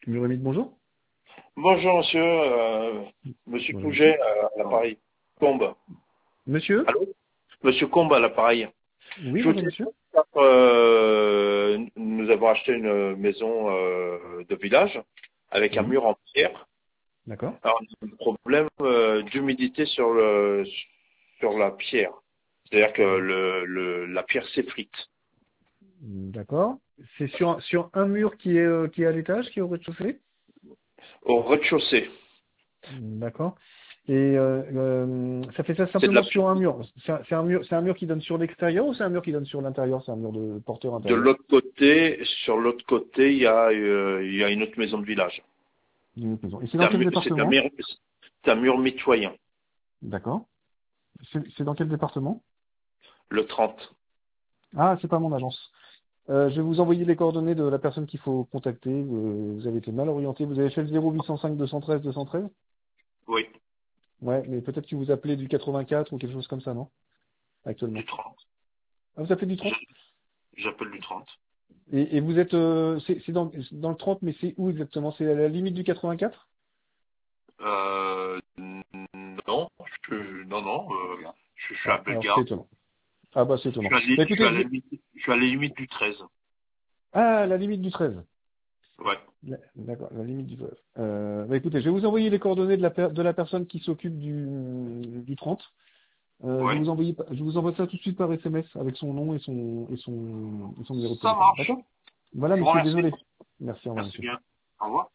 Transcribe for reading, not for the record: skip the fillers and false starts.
Muromide, bonjour. Bonjour monsieur, monsieur Bonjour monsieur. Pouget à l'appareil. Combe. Monsieur? Allô? Monsieur Combe à l'appareil. Oui, Je vous bonjour téléphone monsieur. car nous avons acheté une maison de village avec un Oui, mur en pierre. d'accord. Alors, on a un problème d'humidité sur la pierre. C'est-à-dire que la pierre s'effrite D'accord. C'est sur un mur qui est à l'étage, qui est au rez-de-chaussée? au rez-de-chaussée. D'accord. Et ça fait ça C'est de simplement la sur un mur. C'est un mur qui donne sur l'extérieur ou c'est un mur qui donne sur l'intérieur? C'est un mur de porteur de intérieur? l'autre côté, sur l'autre côté, il y a une autre maison de village. D'une autre maison. Et c'est C'est dans un, quel mu- département? c'est un mur mitoyen. D'accord. C'est dans quel département? Le 30. Ah, c'est pas mon agence. Je vais vous envoyer les coordonnées de la personne qu'il faut contacter. Vous avez été mal orienté. Vous avez fait le 0805 213 213? Oui, Ouais, mais peut-être que vous appelez du 84 ou quelque chose comme ça, non? Actuellement. du 30. Ah, vous appelez du Je- 30? J'appelle du 30. Et vous êtes, c'est dans le 30, mais c'est où exactement? C'est à la limite du 84? Non, non, je suis à Ah, alors c'est Bellegarde. étonnant. Ah bah c'est étonnant. Bah, Je suis écoutez, je suis à la limite du 13. ah, la limite du 13. Ouais. D'accord, la limite du 13. Bah, écoutez, je vais vous envoyer les coordonnées de la personne qui s'occupe du 30. Ouais. Je vous envoie ça tout de suite par SMS avec son nom et son numéro de Ça téléphone. marche. D'accord? Voilà, Je vous monsieur, remercie. désolé. Merci, au revoir, Merci monsieur. bien. Au revoir.